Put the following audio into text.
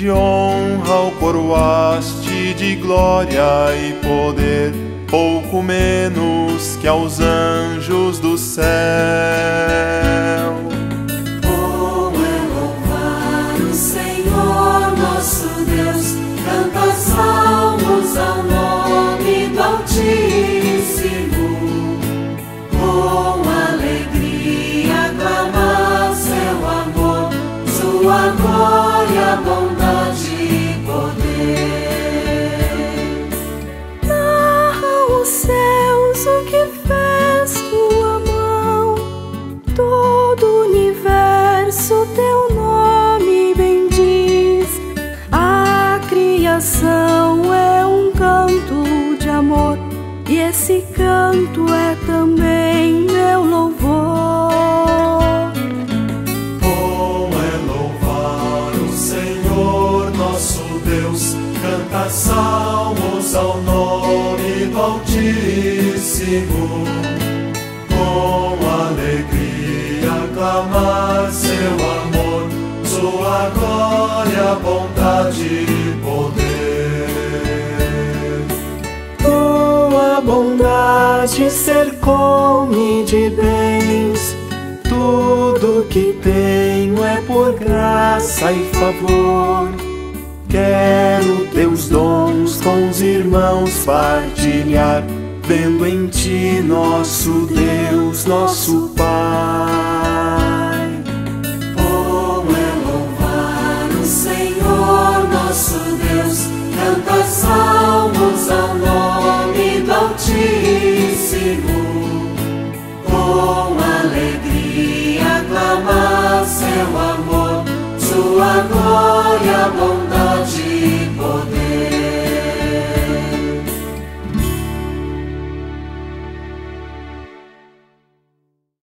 de honra o coroaste, de glória e poder, pouco menos que aos anjos do céu. Bom é louvar o Senhor nosso Deus, canta salmos ao nome do Altíssimo. Com alegria aclamar seu amor, sua glória, bondade e poder. Narra os céus o que fez tua mão, todo o universo teu nome bendiz. A criação é um canto de amor, e esse canto é também meu louvor. Bom é louvar o Senhor nosso Deus, canta salmos ao nome do Altíssimo. Com alegria aclamar seu amor, sua glória, bondade e poder. Tua bondade cercou-me de bens, tudo que tenho é por graça e favor. Quero teus dons com os irmãos partilhar, vendo em ti nosso Deus, nosso Pai. Bom é louvar o Senhor nosso Deus, canta salmos ao nome do Altíssimo. Com alegria aclamar seu amor, sua glória,